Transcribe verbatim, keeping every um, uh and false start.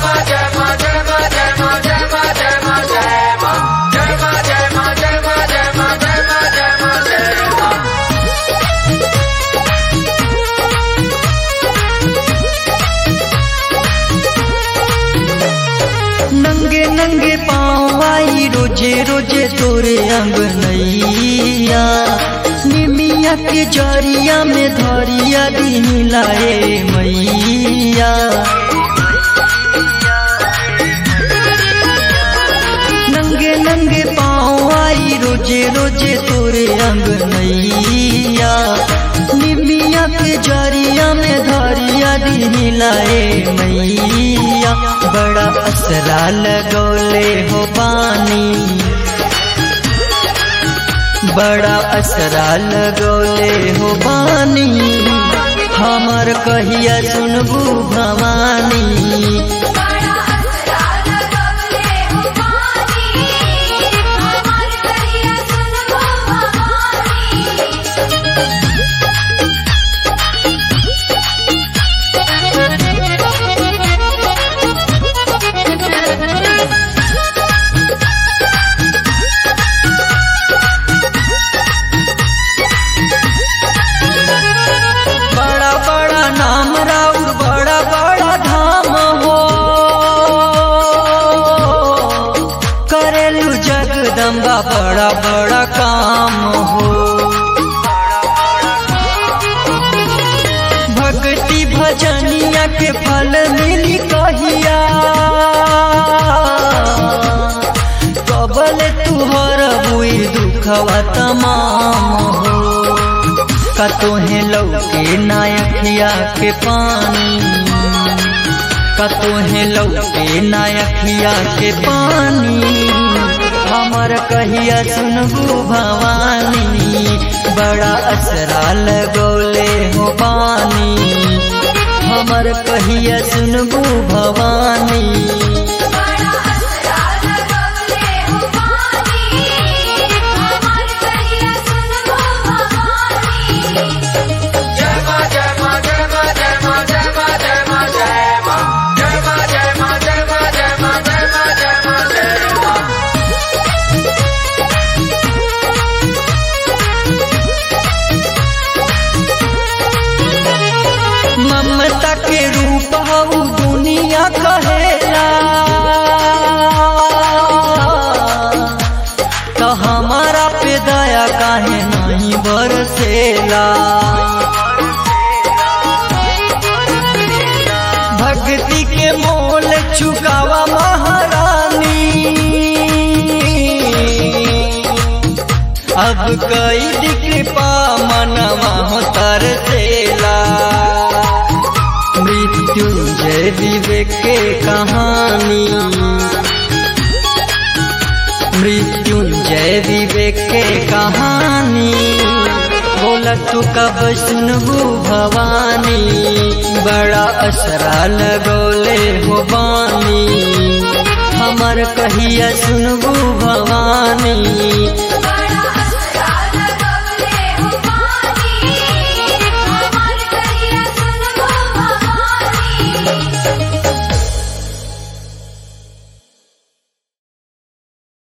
नंगे नंगे पाँव आई रोजे रोजे तोरे अंगनैया, निमिया के जरिया में धरिया दिन लाए मैया। नंगे नंगे पाँव आई रोजे रोजे तोरे अंगनैया, निमिया के जरिया में धरिया दिन लाए मैया। बड़ा असरा लगौले हो पानी, बड़ा असरा लगौले हो पानी, हमार कहिया सुनबू भवानी। जगदम्बा बड़ा बड़ा काम हो, भक्ति भजनिया के फल मिली कहिया, कबल तुहर बुई दुखवा तमाम हो। कतोहे लौके नायखिया के पानी, कतोहे लौके नायखिया के पानी, हमर कहिया सुनबू भवानी। बड़ा असरा लगौले हो पानी, हमर कहिया सुनबू भवानी। ममता के रूप हऊ दुनिया कहेला, तो हमारा पे दया काहे नहीं बरसेला। भक्ति के मोल चुकावा महारानी, अब कई कृपा मनवा हो तरसेला। मृत्युंजय विवेक के कहानी, मृत्युंजय विवेक के कहानी, बोला तू कब सुनबू भवानी। बड़ा असरा लगौले हो बानी, हमर कहिया सुनबू भवानी।